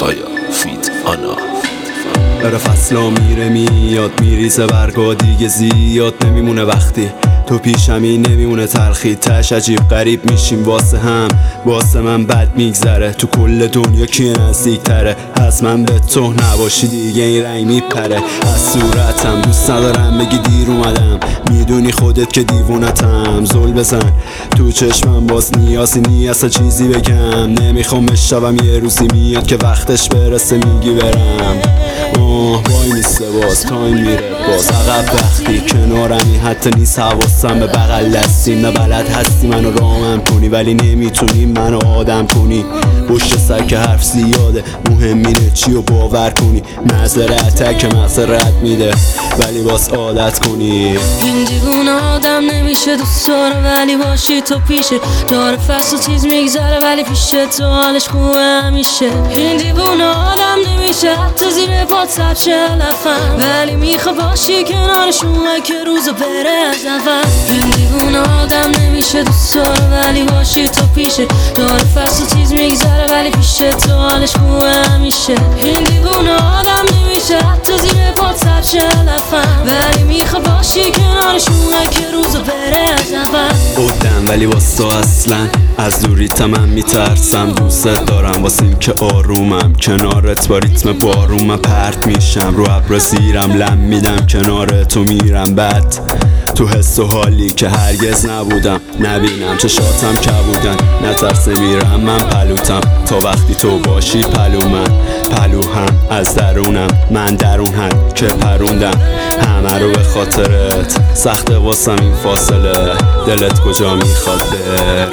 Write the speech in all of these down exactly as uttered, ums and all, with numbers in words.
آیا فیت آنا داره فصلا میره میاد، میریزه برگا دیگه زیاد نمیمونه وقتی تو پیشمی، نمیمونه تلخی تش عجیب غریب میشیم واسه هم. واسه من بد میگذره، تو کل دنیا کی نزدیک تره از من به تو؟ نباشی دیگه این رنگ میپره از صورتم. دوست ندارم بگی دیر اومدم، میدونی خودت که دیوونتم. زل بزن تو چشمم باز نیازی نیست چیزی بگم. نمیخوام بشوم یه روزی میاد که وقتش برسه میگی برم. آه وای نیسته باز تایم میره باز عقب وقتی کنارمی، حتی نیست حواسم به بغل دستیم. نه بلد هستی منو رامم کنی ولی نمیتونی منو آدم کنی. پشت سر که حرف زیاده، مهم اینه چی رو باور کنی. معذرت که معذرت میده ولی باز عادت کنی. این دیوونه آدم نمیشه دوست داره ولی باشی تو پیشه. داره فصل و چیز میگذره ولی پیشه تو حالش خوبه همیشه. این دیوونه آدم نمیشه حتی زیر پات سب شه لفن، ولی میخوا باشی کنارشون که روزو بره از اول. این دیوونه آدم نمیشه دوست داره ولی باشی تو پیشه. داره فصل و چیز میگذره ولی پیشه تو حالش خوبه همیشه. این دیوونه آدم نمیشه حتی زیر پات سب شه لفن، ولی میخوا باشی کنارشون که روزو بره از اول. بودم ولی واسه اصلا از دوریتم من میترسم. دوست دارم واسیم که آرومم کنارت با ریتم باروم پرت میشم. رو ابر زیرم لم میدم کنار تو میرم بعد تو حس و حالی که هرگز نبودم. نبینم چشاتم کبودن، نترسه میرم من پلوتم تا وقتی تو باشی پلو من. پلو هم از درونم، من درون هم که پروندم همه رو به خاطرت. سخت واسم این فاصله، دلت کجا میخواد بره؟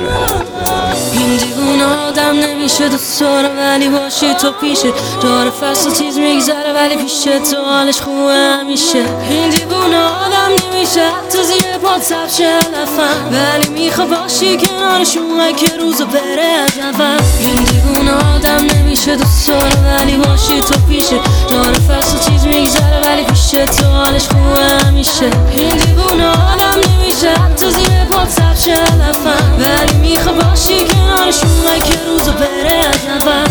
این دیوونه آدم نمیشه دوست داره ولی باشی تو پیشه. داره فصل و چیز میگذره ولی پیشه تو حالش خوبه همیشه. این دیوونه آدم نمیشه حتی زیر پات سب شه لفن، ولی میخوا باشی کنارشون که روزو بره از اول. این دیوونه آدم نمیشه دوست داره ولی باشی تو پیشه. داره فصل و چیز میگذره ولی پیشه تو حالش خوبه همیشه. این دیوونه آدم نمیشه حتی زیر پات سب شه لفن، ولی میخوا باشی کنارشون که روزو بره از اول.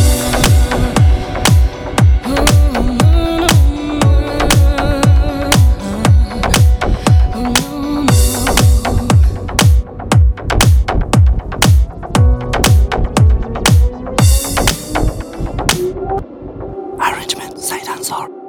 Arrangement Said Ansar.